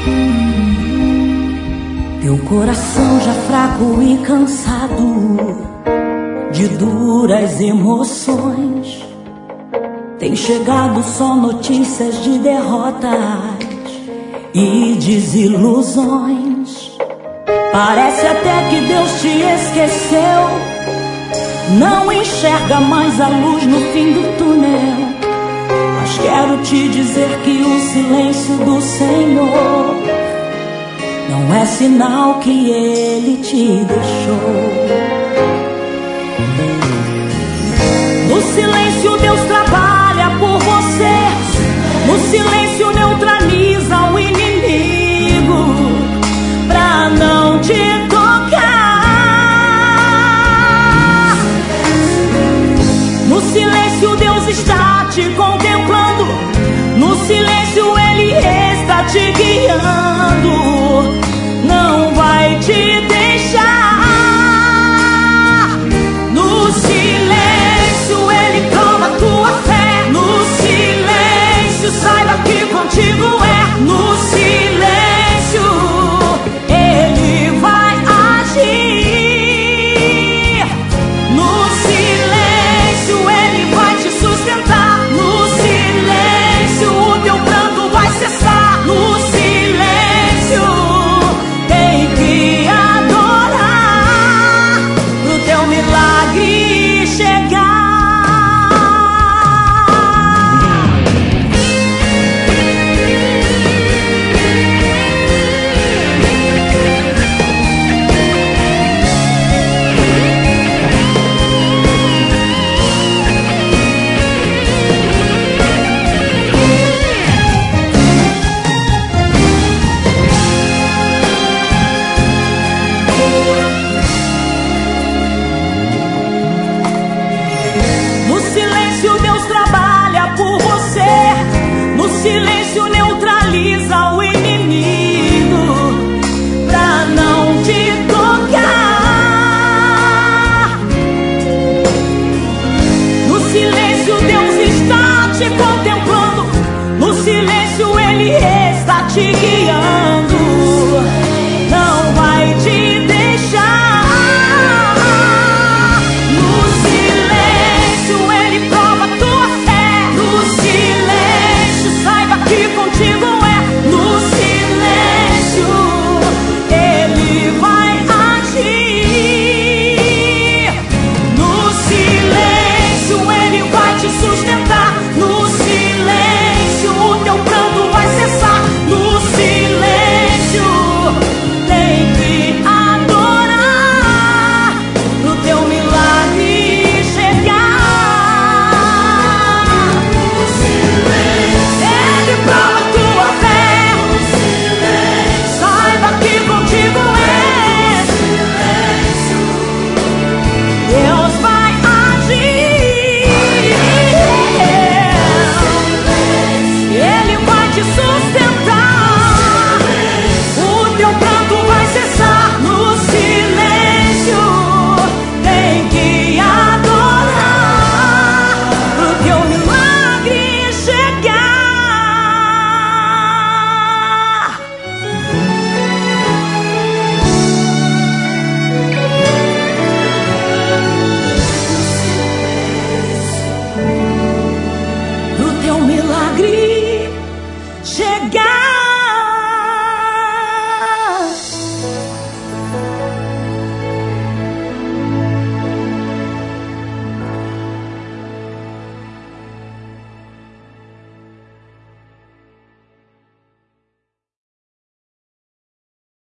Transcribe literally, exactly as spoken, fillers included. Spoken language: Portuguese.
Teu coração já fraco e cansado de duras emoções, tem chegado só notícias de derrotas e desilusões. Parece até que Deus te esqueceu, não enxerga mais a luz no fim do túnel. Mas quero te dizer que o silêncio do Senhor não é sinal que Ele te deixou. No silêncio Deus trabalha por você, no silêncio neutraliza o inimigo pra não te tocar. No silêncio Deus está te contemplando, no silêncio Ele está te guiando, não vai te deixar. No silêncio Ele prova tua fé, no silêncio saiba que contigo é. No silêncio Ele vai agir, no silêncio Ele vai te sustentar, no silêncio o teu pranto vai cessar. No silêncio tem que adorar pro teu milagre chegar. No silêncio Deus trabalha por você, no silêncio neutraliza o inimigo pra não te tocar. No silêncio Deus está te contemplando, no silêncio Ele está te guiando, não vai te deixar. No silêncio Ele prova tua fé, no silêncio saiba que contigo é.